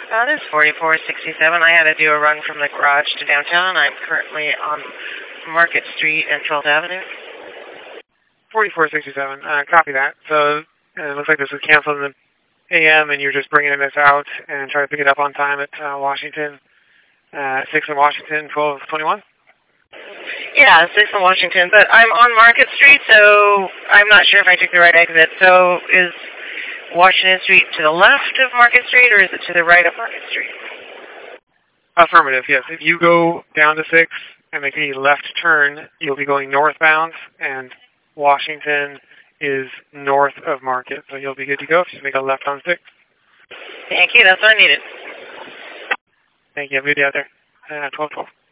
This is 4467. I had to do a run from the garage to downtown. I'm currently on Market Street and 12th Avenue. 4467. Copy that. So it looks like this was canceled in the AM, and you're just bringing this out and trying to pick it up on time at Washington, 6th and Washington, 1221? Yeah, 6th and Washington, but I'm on Market Street, so I'm not sure if I took the right exit. So is Washington Street to the left of Market Street, or is it to the right of Market Street? Affirmative, yes. If you go down to 6th and make a left turn, you'll be going northbound, and Washington is north of Market, so you'll be good to go if you make a left on 6th. Thank you, that's what I needed. Thank you. Have a good day out there. 1212.